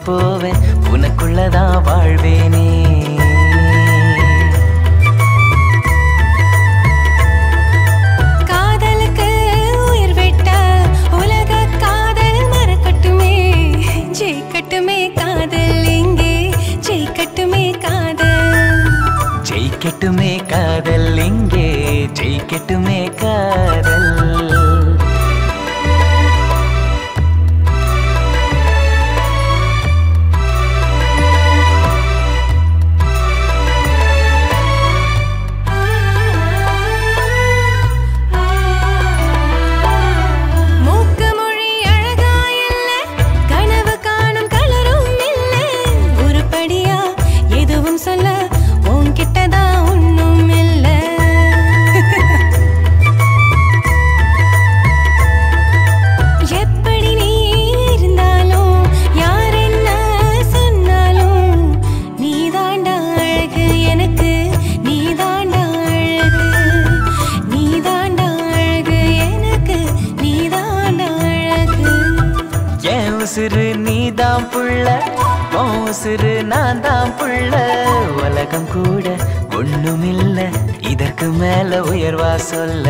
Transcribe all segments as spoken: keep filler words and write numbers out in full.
போவேன் உனக்குள்ளதான் வாழ்வேனே. காதலுக்கு உயிர் விட்ட உலக காதல் மறக்கட்டுமே, ஜெயிக்கட்டுமே காதல் இங்கே, ஜெயிக்கட்டுமே காதல், ஜெயிக்கட்டுமே காதல் இங்கே, ஜெயிக்கட்டுமே காதல். சொல்ல உன்கிட்டதான் ஒண்ணும் இல்ல. எப்படி நீ இருந்தாலும் யார் என்ன சொன்னாலும் நீதாண்டா அழகு எனக்கு, நீதாண்டா அழகு, நீதாண்டா அழகு எனக்கு, நீதாண்டா அழகு. என் உசுறு நீதான் புள்ள, உன் உசுறு நான் தான் புள்ள. உலகம் கூட ஒண்ணுமில்ல, இதற்கு மேல உயர்வா சொல்ல.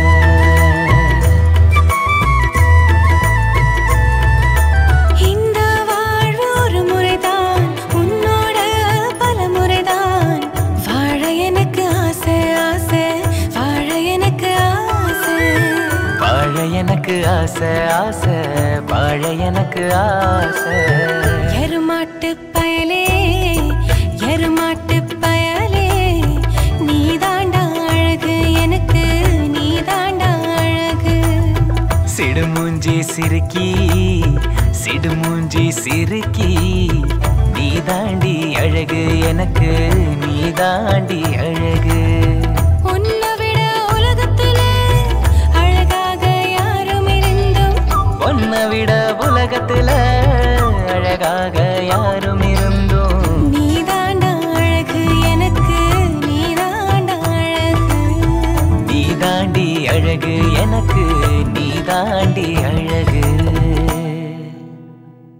இந்த வாழ்வு ஒரு முறைதான், உன்னோட பல முறைதான். வாழ எனக்கு ஆசை ஆசை, வாழ எனக்கு ஆசை, வாழ எனக்கு ஆசை ஆசை, வாழ எனக்கு ஆசை. எருமாட்டு பயலே, எருமாட்டு பயலே, நீதாண்டா அழகு எனக்கு, நீதாண்டா அழகு. சிடுமூஞ்சி சிறுக்கி, சிடுமூஞ்சி சிறுக்கி, நீதாண்டி அழகு எனக்கு, நீதாண்டி அழகு. உன்னை விட உலகத்துல அழகாக யாரும் இருந்தும், உன்னை விட உலகத்துல அழகாக யாரும் இருந்தோம். நீதாண்டா அழகு எனக்கு, நீதாண்டா அழகு, நீதாண்டி அழகு எனக்கு, நீதாண்டி அழகு.